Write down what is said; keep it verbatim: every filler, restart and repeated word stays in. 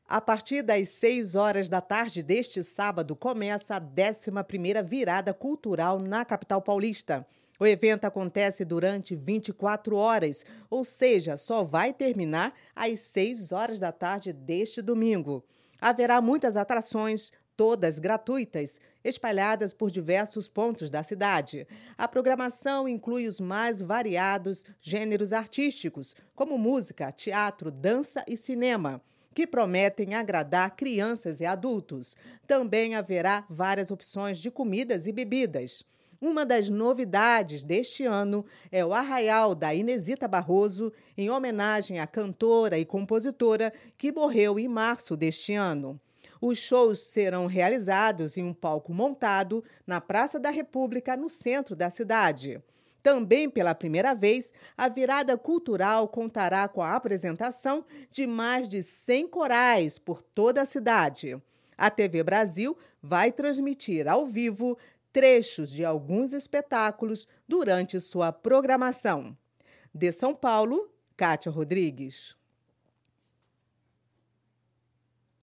A partir das seis horas da tarde deste sábado, começa a décima primeira Virada Cultural na capital paulista. O evento acontece durante vinte e quatro horas, ou seja, só vai terminar às seis horas da tarde deste domingo. Haverá muitas atrações, todas gratuitas, espalhadas por diversos pontos da cidade. A programação inclui os mais variados gêneros artísticos, como música, teatro, dança e cinema, que prometem agradar crianças e adultos. Também haverá várias opções de comidas e bebidas. Uma das novidades deste ano é o Arraial da Inesita Barroso, em homenagem à cantora e compositora que morreu em março deste ano. Os shows serão realizados em um palco montado na Praça da República, no centro da cidade. Também pela primeira vez, a Virada Cultural contará com a apresentação de mais de cem corais por toda a cidade. A T V Brasil vai transmitir ao vivo trechos de alguns espetáculos durante sua programação. De São Paulo, Kátia Rodrigues.